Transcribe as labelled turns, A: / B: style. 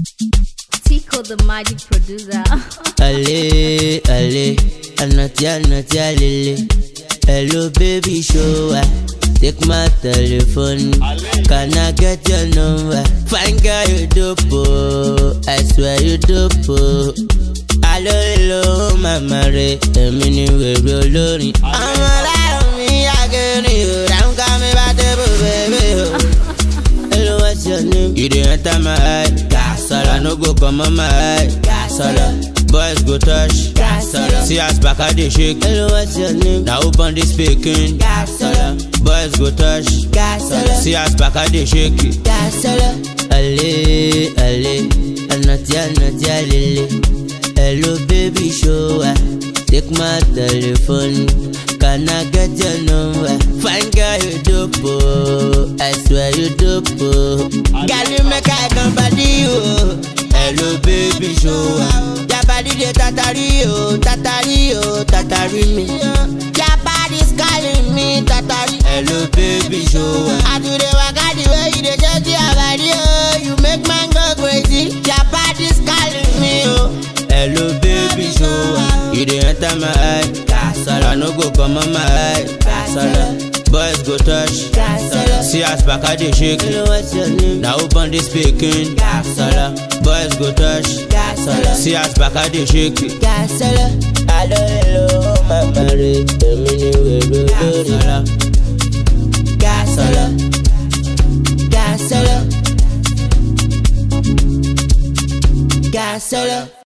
A: Tico the magic producer.
B: Allez, allez, anatia, lele. Hello baby, show her. Take my telephone. Can I get your number? Fine girl, you dope. I swear you dope. Hello, hello, mama re. Emi ni wewe olórin. I'm alive, me again. I'm coming back to baby. Hello, what's your name? You didn't enter my eye. Gasala, no go come on my eye. Gasala, boys go touch. Gasala, see us back at the shake. Hello, what's your name? Now open the speaking. Gasala, boys go touch. Gasala, see us back at the shake. Gasala, allez, allez, anatia, lele. Hello baby, show her. Take my telephone. Can I get your number? Fine girl, you dope. I swear you dope. Girl, you make I come body, oh. Hello baby, show her. Your body de tatari me. Your body's calling me tatari. Hello baby, show her. I do the waka the way you dey shake your body, oh. You make man go crazy. Your body's calling me, oh. Hello baby, show her. You dey enter my eye. Gasala, no go come on my eye. Gasala, boys go touch. Gasala, see us back at the shake. Hello, what's your name? Now open the speaking. Gasala, boys go touch. Gasala, see us back at the shake. Gasala, hello, mama re. Emi ni wewe olórin. Gasala, Gasala, Gasala.